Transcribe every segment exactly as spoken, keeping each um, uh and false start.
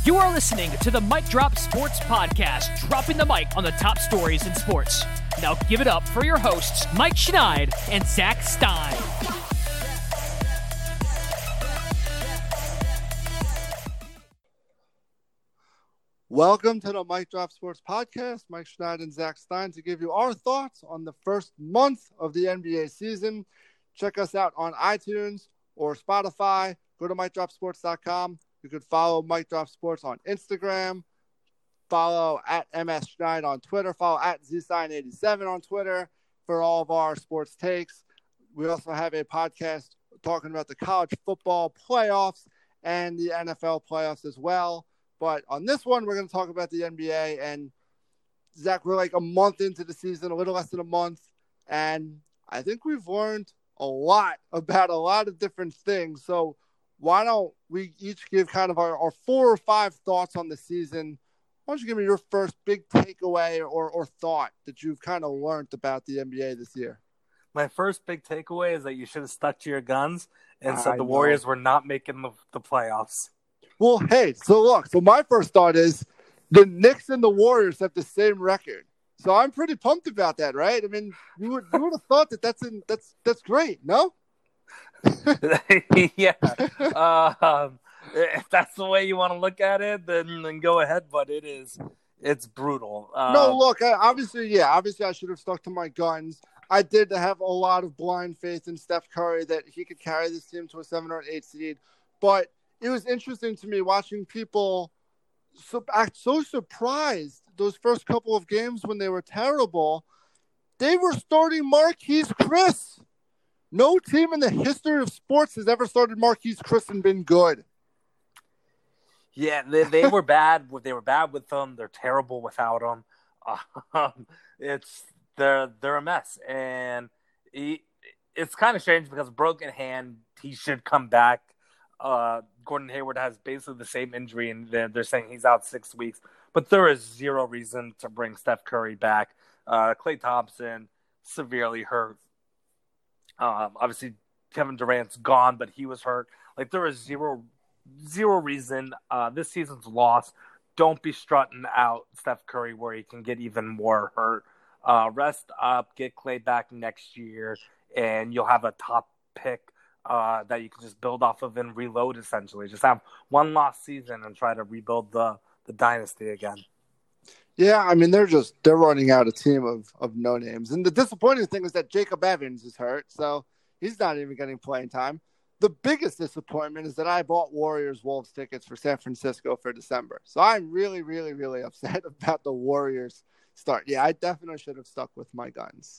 You are listening to the Mic Drop Sports Podcast, dropping the mic on the top stories in sports. Now give it up for your hosts, Mike Schneid and Zach Stein. Welcome to the Mic Drop Sports Podcast. Mike Schneid and Zach Stein to give you our thoughts on the first month of the N B A season. Check us out on iTunes or Spotify. Go to mic drop sports dot com. You could follow Mic Drop Sports on Instagram. Follow at M S Schneid on Twitter. Follow at Z Stein eighty-seven on Twitter for all of our sports takes. We also have a podcast talking about the college football playoffs and the N F L playoffs as well. But on this one, we're going to talk about the N B A. And Zach, we're like a month into the season, a little less than a month. And I think we've learned a lot about a lot of different things. So why don't we each give kind of our, our four or five thoughts on the season? Why don't you give me your first big takeaway or, or thought that you've kind of learned about the N B A this year? My first big takeaway is that you should have stuck to your guns and said I the know. Warriors were not making the, the playoffs. Well, hey, so look, so my first thought is the Knicks and the Warriors have the same record. So I'm pretty pumped about that, right? I mean, you would you would have thought that that's in, that's that's great, no? yeah. Uh, um, if that's the way you want to look at it, then, then go ahead, but it is it's brutal. Uh, No, look, I, obviously, yeah, obviously I should have stuck to my guns. I did have a lot of blind faith in Steph Curry that he could carry this team to a seven or an eight seed, but it was interesting to me watching people so, act so surprised those first couple of games when they were terrible. They were starting Marquise Chris. No team in the history of sports has ever started Marquise Chris and been good. Yeah, they they were bad. They were bad with them. They're terrible without them. Um, it's they're they're a mess, and he, it's kind of strange because broken hand. He should come back. Uh, Gordon Hayward has basically the same injury, and they're, they're saying he's out six weeks. But there is zero reason to bring Steph Curry back. Uh, Klay Thompson severely hurt. Um, obviously, Kevin Durant's gone, but he was hurt. Like, there is zero, zero reason. Uh, this season's lost. Don't be strutting out Steph Curry where he can get even more hurt. Uh, rest up, get Klay back next year, and you'll have a top pick uh, that you can just build off of and reload, essentially. Just have one lost season and try to rebuild the, the dynasty again. Yeah, I mean, they're just, they're running out a team of, of no-names. And the disappointing thing is that Jacob Evans is hurt, so he's not even getting playing time. The biggest disappointment is that I bought Warriors-Wolves tickets for San Francisco for December. So I'm really, really, really upset about the Warriors start. Yeah, I definitely should have stuck with my guns.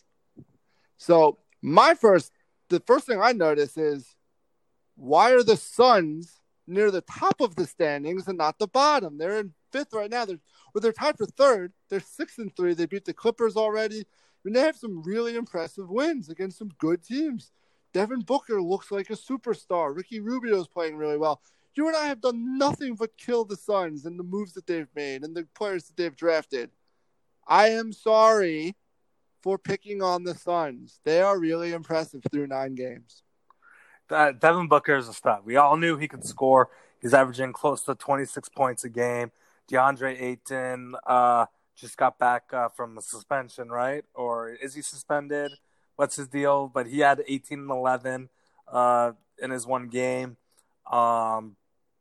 So my first, the first thing I notice is, why are the Suns near the top of the standings and not the bottom? They're in fifth right now. They're Well, they're tied for third. They're six and three. They beat the Clippers already. And they have some really impressive wins against some good teams. Devin Booker looks like a superstar. Ricky Rubio's playing really well. You and I have done nothing but kill the Suns and the moves that they've made and the players that they've drafted. I am sorry for picking on the Suns. They are really impressive through nine games. Uh, Devin Booker is a stud. We all knew he could score. He's averaging close to twenty-six points a game. DeAndre Ayton uh, just got back uh, from a suspension, right? Or is he suspended? What's his deal? But he had eighteen and eleven uh, in his one game. Um,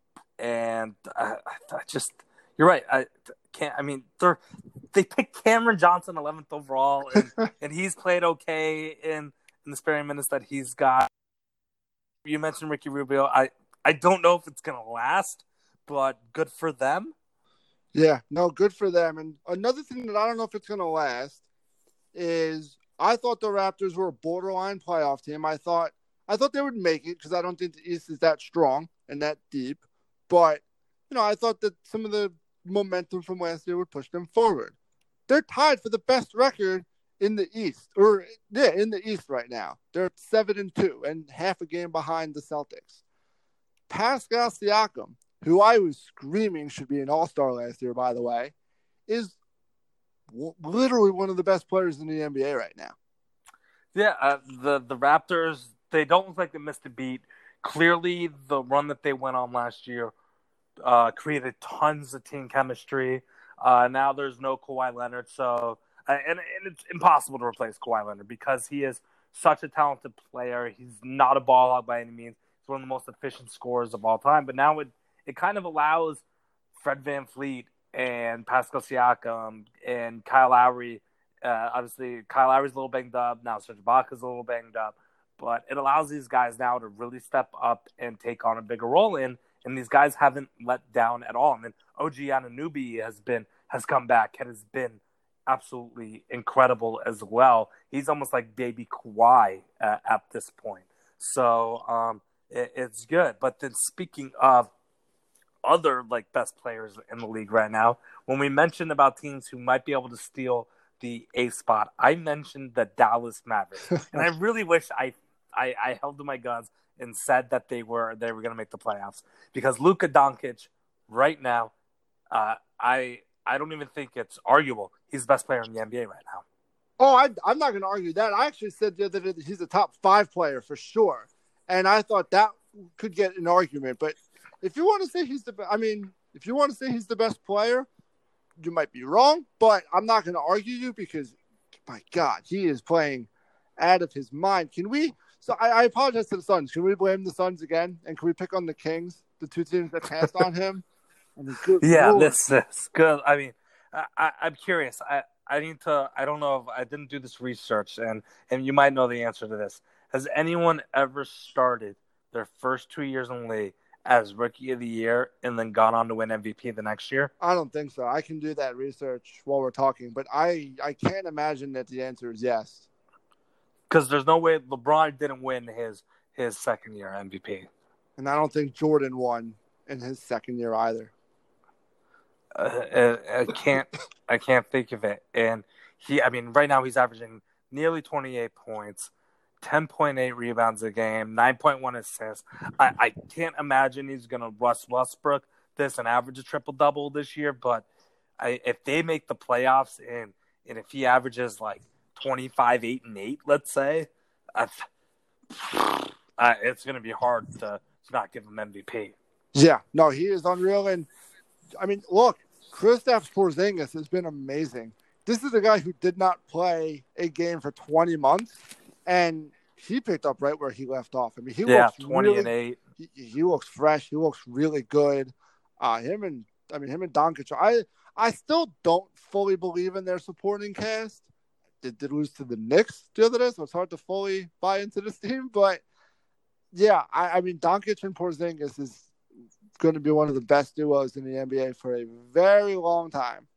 and I, I just, you're right. I can't, I mean, they're, they picked Cameron Johnson eleventh overall, and, and he's played okay in, in the sparing minutes that he's got. You mentioned Ricky Rubio. I, I don't know if it's going to last, but good for them. Yeah, no, good for them. And another thing that I don't know if it's going to last is I thought the Raptors were a borderline playoff team. I thought I thought they would make it because I don't think the East is that strong and that deep. But, you know, I thought that some of the momentum from last year would push them forward. They're tied for the best record in the East, or yeah, in the East right now. They're seven and two and half a game behind the Celtics. Pascal Siakam, who I was screaming should be an all-star last year, by the way, is w- literally one of the best players in the N B A right now. Yeah, uh, the the Raptors, they don't look like they missed a beat. Clearly, the run that they went on last year uh, created tons of team chemistry. Uh, now there's no Kawhi Leonard, so uh, and, and it's impossible to replace Kawhi Leonard because he is such a talented player. He's not a ball hog by any means. He's one of the most efficient scorers of all time. But now it it kind of allows Fred VanVleet and Pascal Siakam and Kyle Lowry. Uh, obviously, Kyle Lowry's a little banged up. Now Serge Ibaka's a little banged up. But it allows these guys now to really step up and take on a bigger role in. And these guys haven't let down at all. And then O G Anunoby has been has come back and has been absolutely incredible as well. He's almost like baby Kawhi uh, at this point. So um, it, it's good. But then speaking of other like best players in the league right now, when we mentioned about teams who might be able to steal the A spot, I mentioned the Dallas Mavericks. And I really wish I, I, I held to my guns and said that they were they were going to make the playoffs because Luka Doncic right now, uh, I I don't even think it's arguable. He's the best player in the N B A right now. Oh, I, I'm not going to argue that. I actually said the other day that he's a top five player for sure, and I thought that could get an argument. But if you want to say he's the, I mean, if you want to say he's the best player, you might be wrong. But I'm not going to argue you because, my God, he is playing out of his mind. Can we? So I, I apologize to the Suns. Can we blame the Suns again? And can we pick on the Kings, the two teams that passed on him? I mean, good yeah, Lord. this is good. I mean, I, I, I'm curious. I, I need to. I don't know if I didn't do this research, and and you might know the answer to this. Has anyone ever started their first two years in the league as Rookie of the Year and then gone on to win M V P the next year? I don't think so. I can do that research while we're talking, but I I can't imagine that the answer is yes. Because there's no way LeBron didn't win his his second year M V P, and I don't think Jordan won in his second year either. Uh, I, I can't, I can't think of it. And he, I mean, right now he's averaging nearly twenty-eight points, ten point eight rebounds a game, nine point one assists. I, I can't imagine he's going to Russ Westbrook this and average a triple double this year. But I, if they make the playoffs and and if he averages like twenty-five, eight, and eight, let's say, I, I, it's going to be hard to, to not give him M V P. Yeah, no, he is unreal. And I mean, look, Kristaps Porzingis has been amazing. This is a guy who did not play a game for twenty months, and he picked up right where he left off. I mean, he yeah, looks twenty really, and eight. He, he looks fresh. He looks really good. Uh, him and I mean, him and Doncic. I I still don't fully believe in their supporting cast. They did lose to the Knicks the other day, so it's hard to fully buy into this team. But yeah, I, I mean, Doncic and Porzingis is going to be one of the best duos in the N B A for a very long time.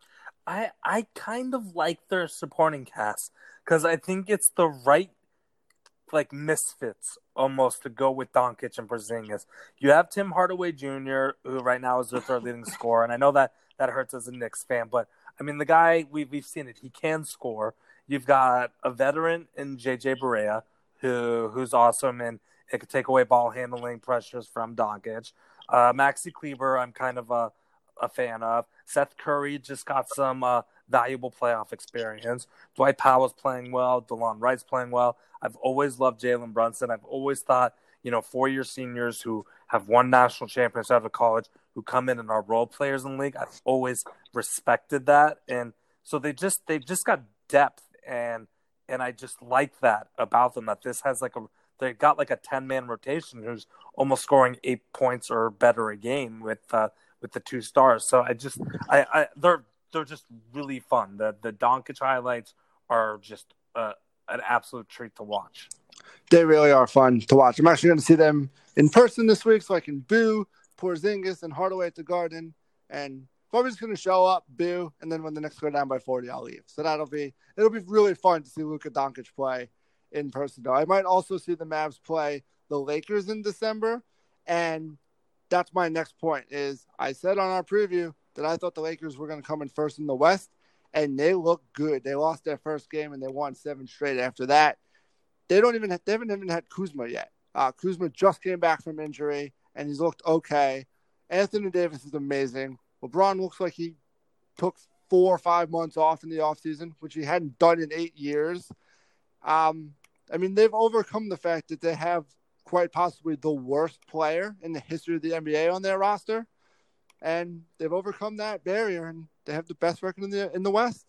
I I kind of like their supporting cast because I think it's the right like misfits almost to go with Doncic and Porzingis. You have Tim Hardaway Junior, who right now is their third leading scorer, and I know that that hurts as a Knicks fan, but I mean the guy we we've seen it. He can score. You've got a veteran in J J Barea who who's awesome and it could take away ball handling pressures from Doncic. Uh, Maxi Kleber, I'm kind of a, a fan of. Seth Curry just got some uh, valuable playoff experience. Dwight Powell's playing well. DeLon Wright's playing well. I've always loved Jalen Brunson. I've always thought, you know, four-year seniors who have won national championships out of college who come in and are role players in the league. I've always respected that. And so they just they just got depth, and and I just like that about them, that this has like a they got like a ten-man rotation who's almost scoring eight points or better a game with uh, with the two stars. So I just, I, I they're they're just really fun. The the Doncic highlights are just uh, an absolute treat to watch. They really are fun to watch. I'm actually going to see them in person this week, so I can boo Porzingis and Hardaway at the Garden. And I'm just going to show up, boo, and then when the Knicks go down by forty, I'll leave. So that'll be it'll be really fun to see Luka Doncic play in person, though. I might also see the Mavs play the Lakers in December, and that's my next point. Is I said on our preview that I thought the Lakers were going to come in first in the West, and they look good. They lost their first game, and they won seven straight after that. They don't even have, they haven't even had Kuzma yet. Uh, Kuzma just came back from injury, and he's looked okay. Anthony Davis is amazing. LeBron looks like he took four or five months off in the offseason, which he hadn't done in eight years. Um, I mean, they've overcome the fact that they have quite possibly the worst player in the history of the N B A on their roster. and they've overcome that barrier, and they have the best record in the in the West.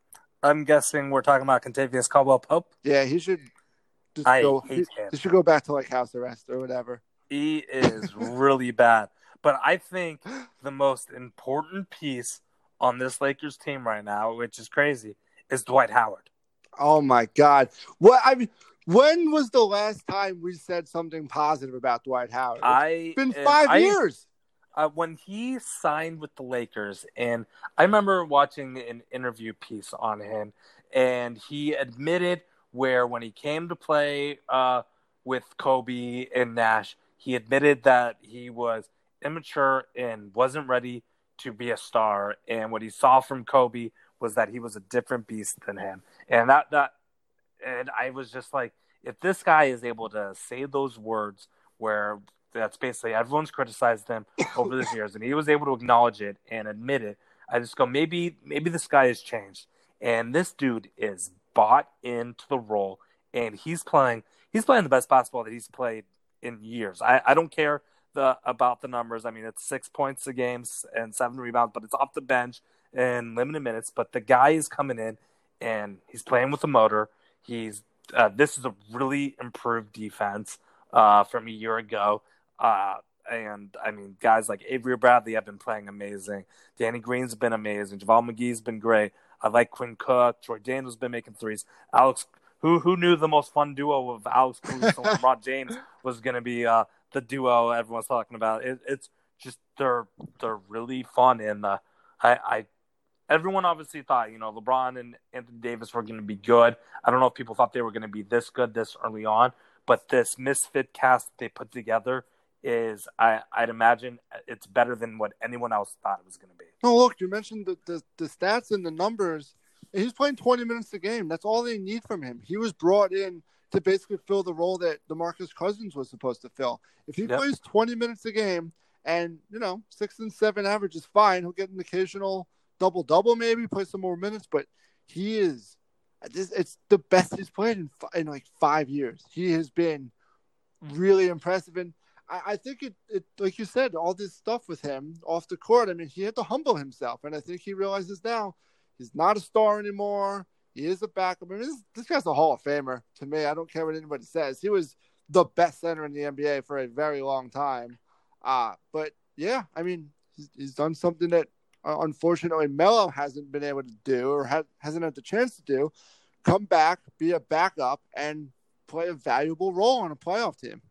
I'm guessing we're talking about Kentavious Caldwell-Pope. Yeah, he should just I go. hate he, him. he should go back to like house arrest or whatever. He is really bad. But I think the most important piece on this Lakers team right now, which is crazy, is Dwight Howard. Oh my God! What I mean, when was the last time we said something positive about Dwight Howard? It's I been five I, years. Uh, when he signed with the Lakers, and I remember watching an interview piece on him, and he admitted where when he came to play uh, with Kobe and Nash, he admitted that he was immature and wasn't ready to be a star. And what he saw from Kobe was that he was a different beast than him. And that, that, and I was just like, if this guy is able to say those words where that's basically everyone's criticized him over the years, and he was able to acknowledge it and admit it, I just go, maybe, maybe this guy has changed. And this dude is bought into the role, and he's playing, he's playing the best basketball that he's played in years. I, I don't care the about the numbers. I mean, it's six points a game and seven rebounds, but it's off the bench and limited minutes. But the guy is coming in, and he's playing with a motor. He's uh, this is a really improved defense uh, from a year ago. Uh, and, I mean, guys like Avery Bradley have been playing amazing. Danny Green's been amazing. JaVale McGee's been great. I like Quinn Cook. Troy Daniels been making threes. Alex, who who knew the most fun duo of Alex Caruso and LeBron James was going to be uh, the duo everyone's talking about? It, it's just they're they're really fun, and uh, I, I everyone obviously thought you know LeBron and Anthony Davis were going to be good. I don't know if people thought they were going to be this good this early on, but this misfit cast that they put together is I, I'd imagine it's better than what anyone else thought it was going to be. No, look, you mentioned the, the, the stats and the numbers. He's playing twenty minutes a game. That's all they need from him. He was brought in to basically fill the role that DeMarcus Cousins was supposed to fill. If he yep. plays twenty minutes a game and, you know, six and seven average is fine. He'll get an occasional double-double maybe, play some more minutes, but he is it's the best he's played in, in like five years. He has been really impressive. And I think it, it, like you said, all this stuff with him off the court, I mean, he had to humble himself. And I think he realizes now he's not a star anymore. He is a backup. I mean, this, this guy's a Hall of Famer to me. I don't care what anybody says. He was the best center in the N B A for a very long time. Uh, but, yeah, I mean, he's, he's done something that, uh, unfortunately, Melo hasn't been able to do or ha- hasn't had the chance to do. Come back, be a backup, and play a valuable role on a playoff team.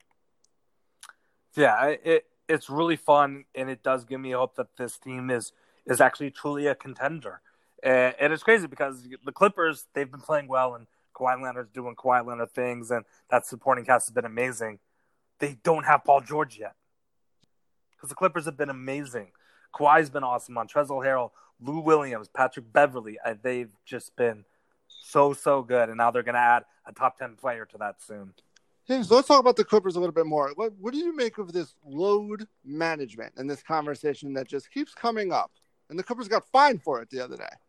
Yeah, it it's really fun, and it does give me hope that this team is is actually truly a contender. And, and it's crazy because the Clippers, they've been playing well, and Kawhi Leonard's doing Kawhi Leonard things, and that supporting cast has been amazing. They don't have Paul George yet because the Clippers have been amazing. Kawhi's been awesome. Montrezl Harrell, Lou Williams, Patrick Beverley, uh, they've just been so, so good, and now they're going to add a top ten player to that soon. Yeah, so let's talk about the Clippers a little bit more. What what do you make of this load management and this conversation that just keeps coming up? And the Clippers got fined for it the other day.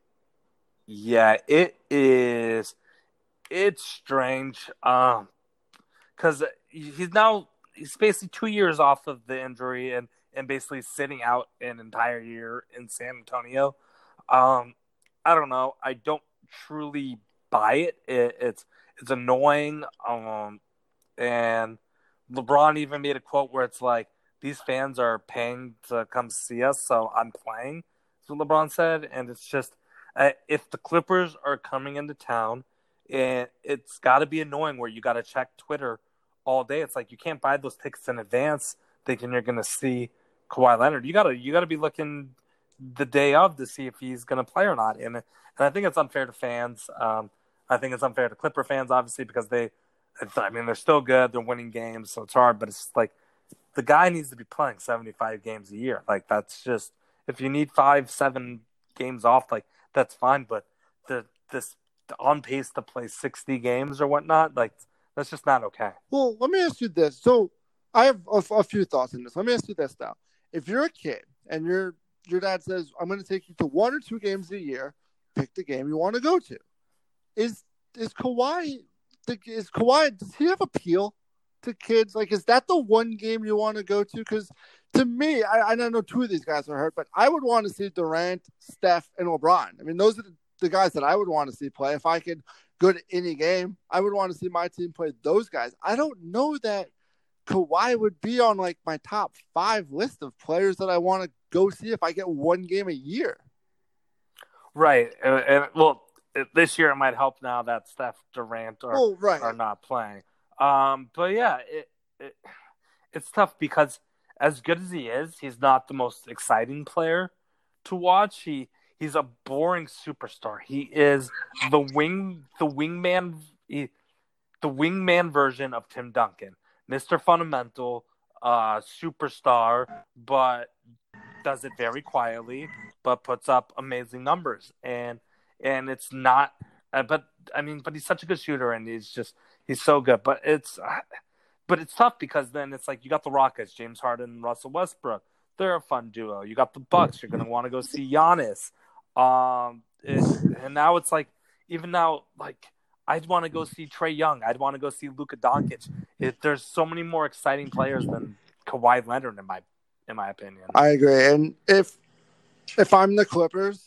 Yeah, it is. It's strange um, because he's now he's basically two years off of the injury and, and basically sitting out an entire year in San Antonio. Um, I don't know. I don't truly buy it. it it's it's annoying. Um, And LeBron even made a quote where it's like, these fans are paying to come see us, so I'm playing. That's what LeBron said. And it's just, uh, if the Clippers are coming into town, it, it's got to be annoying where you got to check Twitter all day. It's like you can't buy those tickets in advance thinking you're going to see Kawhi Leonard. You got to you got to be looking the day of to see if he's going to play or not. And, and I think it's unfair to fans. Um, I think it's unfair to Clipper fans, obviously, because they – I mean, they're still good. They're winning games, so it's hard. But it's like the guy needs to be playing seventy-five games a year. Like, that's just – if you need five, seven games off, like, that's fine. But the this the on pace to play sixty games or whatnot, like, that's just not okay. Well, let me ask you this. So I have a, a few thoughts on this. Let me ask you this now. If you're a kid and your your dad says, I'm going to take you to one or two games a year, pick the game you want to go to. Is is Kawhi – Is Kawhi, does he have appeal to kids? Like, is that the one game you want to go to? Because to me, I, I don't know two of these guys are hurt, but I would want to see Durant, Steph, and LeBron. I mean, those are the, the guys that I would want to see play. If I could go to any game, I would want to see my team play those guys. I don't know that Kawhi would be on like my top five list of players that I want to go see if I get one game a year. Right. And, and well, this year it might help now that Steph, Durant are, oh, right. are not playing. Um, but yeah, it, it it's tough because as good as he is, he's not the most exciting player to watch. He he's a boring superstar. He is the wing the wingman he, the wingman version of Tim Duncan. Mister Fundamental, uh, superstar, but does it very quietly, but puts up amazing numbers. And and it's not uh, but I mean, but he's such a good shooter and he's just he's so good. But it's uh, But it's tough because then it's like you got the Rockets, James Harden and Russell Westbrook. They're a fun duo. You got the Bucks. You're going to want to go see Giannis. Um, it, and now it's like, even now, like, I'd want to go see Trae Young. I'd want to go see Luka Doncic. It, there's so many more exciting players than Kawhi Leonard, in my in my opinion. I agree. And if if I'm the Clippers,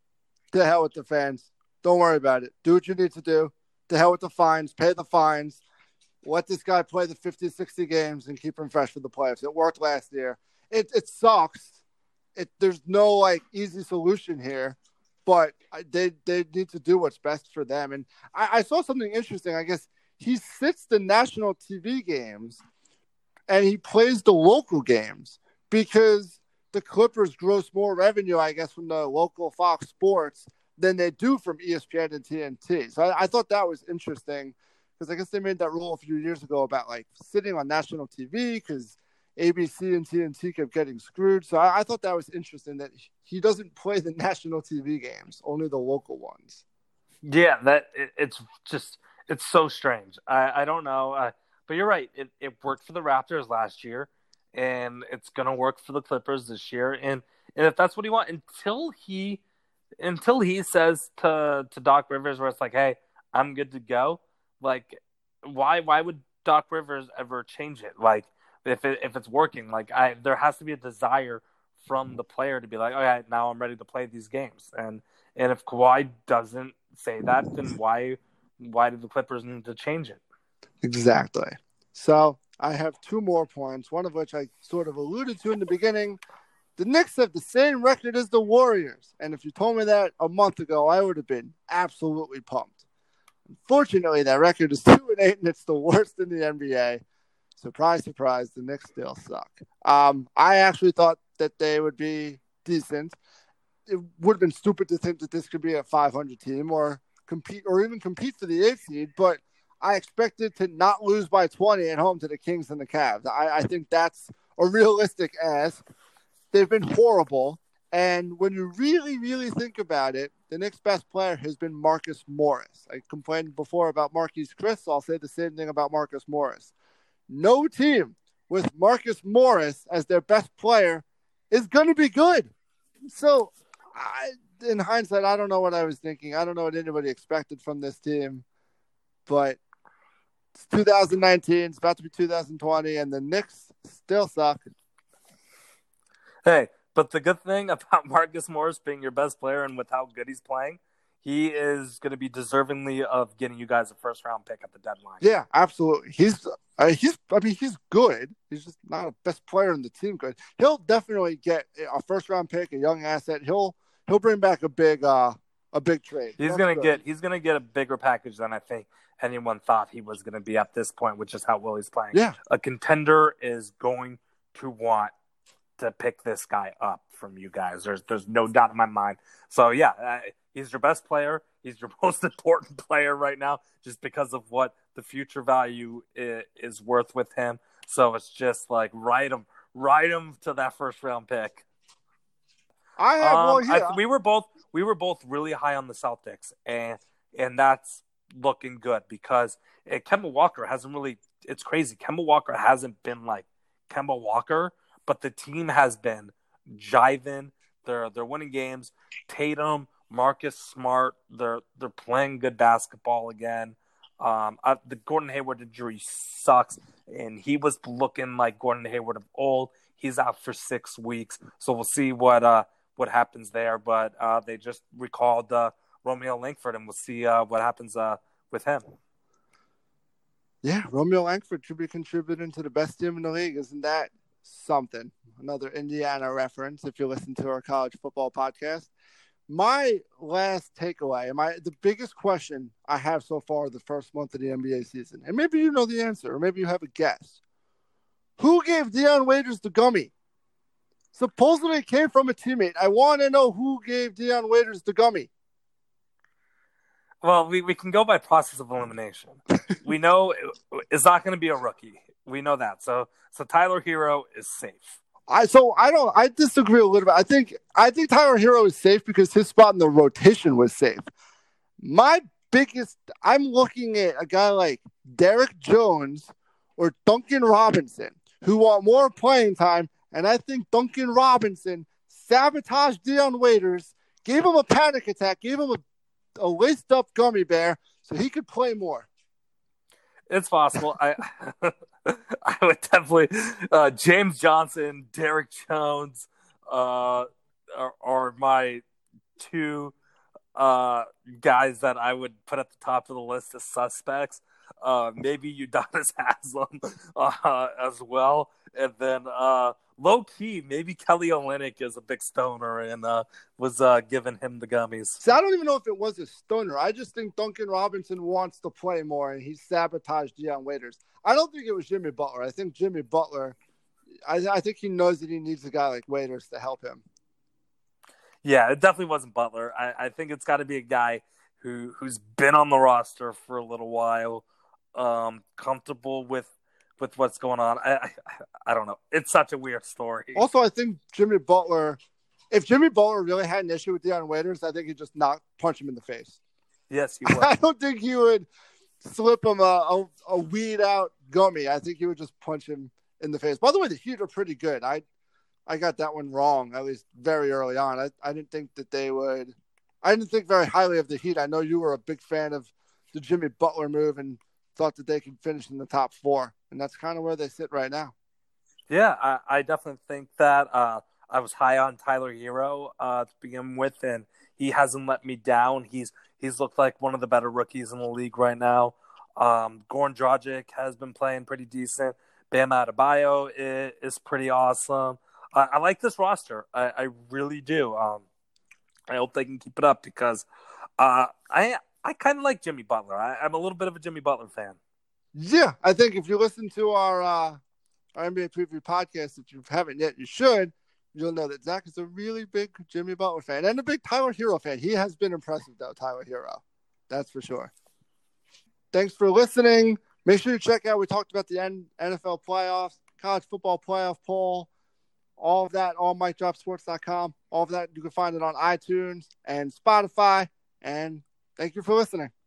to hell with the fans. Don't worry about it. Do what you need to do. To hell with the fines. Pay the fines. Let this guy play the fifty, sixty games and keep him fresh for the playoffs. It worked last year. It it sucks. It there's no like easy solution here, but they they need to do what's best for them. And I, I saw something interesting. I guess he sits the national T V games, and he plays the local games because the Clippers gross more revenue, I guess, from the local Fox Sports than they do from E S P N and T N T. So I, I thought that was interesting. Because I guess they made that rule a few years ago about like sitting on national T V because A B C and T N T kept getting screwed. So I, I thought that was interesting that he doesn't play the national T V games, only the local ones. Yeah, that it, it's just it's so strange. I, I don't know, uh, but you're right. It it worked for the Raptors last year, and it's gonna work for the Clippers this year. And and if that's what he wants, until he until he says to to Doc Rivers, where it's like, hey, I'm good to go. Like, why why would Doc Rivers ever change it? Like, if it, if it's working, like I there has to be a desire from the player to be like, all right, now I'm ready to play these games. And and if Kawhi doesn't say that, then why why do the Clippers need to change it? Exactly. So I have two more points, one of which I sort of alluded to in the beginning. The Knicks have the same record as the Warriors. And if you told me that a month ago, I would have been absolutely pumped. Unfortunately, that record is two and eight, and it's the worst in the N B A. Surprise, surprise, the Knicks still suck. Um, I actually thought that they would be decent. It would have been stupid to think that this could be a five hundred team or compete, or even compete for the eighth seed. But I expected to not lose by twenty at home to the Kings and the Cavs. I, I think that's a realistic ask. They've been horrible. And when you really, really think about it, the Knicks' best player has been Marcus Morris. I complained before about Marquise Chris, so I'll say the same thing about Marcus Morris. No team with Marcus Morris as their best player is going to be good. So, I, in hindsight, I don't know what I was thinking. I don't know what anybody expected from this team. But it's two thousand nineteen, it's about to be two thousand twenty, and the Knicks still suck. Hey. But the good thing about Marcus Morris being your best player and with how good he's playing, he is going to be deservingly of getting you guys a first round pick at the deadline. Yeah, absolutely. He's uh, he's I mean he's good. He's just not a best player in the team. Good. He'll definitely get a first round pick, a young asset. He'll he'll bring back a big uh a big trade. He's That's gonna good. get he's gonna get a bigger package than I think anyone thought he was gonna be at this point, which is how well he's playing. Yeah, a contender is going to want to pick this guy up from you guys. There's there's no doubt in my mind. So yeah, uh, he's your best player. He's your most important player right now, just because of what the future value is, is worth with him. So it's just like ride him, ride him to that first round pick. I have um, well, yeah. I, we were both we were both really high on the Celtics, and and that's looking good because uh, Kemba Walker hasn't really. It's crazy. Kemba Walker hasn't been like Kemba Walker. But the team has been jiving. They're they're winning games. Tatum, Marcus Smart, they're they're playing good basketball again. Um, uh, the Gordon Hayward injury sucks, and he was looking like Gordon Hayward of old. He's out for six weeks, so we'll see what uh, what happens there. But uh, they just recalled uh, Romeo Langford, and we'll see uh, what happens uh, with him. Yeah, Romeo Langford should be contributing to the best team in the league. Isn't that something? Another Indiana reference if you listen to our college football podcast. My last takeaway, and my the biggest question I have so far the first month of the N B A season, and maybe you know the answer, or maybe you have a guess. Who gave Dion Waiters the gummy? Supposedly it came from a teammate. I want to know who gave Dion Waiters the gummy. Well, we, we can go by process of elimination. We know it's not going to be a rookie. We know that. So so Tyler Hero is safe. I so I don't I disagree a little bit. I think I think Tyler Hero is safe because his spot in the rotation was safe. My biggest I'm looking at a guy like Derek Jones or Duncan Robinson who want more playing time, and I think Duncan Robinson sabotaged Dion Waiters, gave him a panic attack, gave him a, a laced up gummy bear so he could play more. It's possible. I I would definitely uh, James Johnson, Derek Jones, uh, are, are my two uh, guys that I would put at the top of the list as suspects. Uh, maybe Udonis Haslem uh, as well, and then uh, low key, maybe Kelly Olynyk is a big stoner and uh, was uh, giving him the gummies. So I don't even know if it was a stoner. I just think Duncan Robinson wants to play more, and he sabotaged Dion Waiters. I don't think it was Jimmy Butler. I think Jimmy Butler, I, I think he knows that he needs a guy like Waiters to help him. Yeah, it definitely wasn't Butler. I, I think it's got to be a guy who, who's been on the roster for a little while, um, comfortable with with what's going on. I, I I don't know. It's such a weird story. Also, I think Jimmy Butler, if Jimmy Butler really had an issue with Dion Waiters, I think he'd just not punch him in the face. Yes, he would. I don't think he would slip him a, a, a weed out gummy. I think he would just punch him in the face. By the way, the Heat are pretty good. I I got that one wrong, at least very early on. I, I didn't think that they would – I didn't think very highly of the Heat. I know you were a big fan of the Jimmy Butler move and thought that they could finish in the top four, and that's kind of where they sit right now. Yeah, I, I definitely think that. Uh, I was high on Tyler Hero uh, to begin with, and he hasn't let me down. He's he's looked like one of the better rookies in the league right now. Um, Goran Dragic has been playing pretty decent. Bam Adebayo is, is pretty awesome. I, I like this roster. I, I really do. Um, I hope they can keep it up because uh, I I kind of like Jimmy Butler. I, I'm a little bit of a Jimmy Butler fan. Yeah, I think if you listen to our uh, our N B A preview podcast, if you haven't yet, you should. You'll know that Zach is a really big Jimmy Butler fan and a big Tyler Hero fan. He has been impressive, though, Tyler Hero. That's for sure. Thanks for listening. Make sure you check out, we talked about the N F L playoffs, college football playoff poll, all of that on mike drop sports dot com. All of that, you can find it on iTunes and Spotify. And thank you for listening.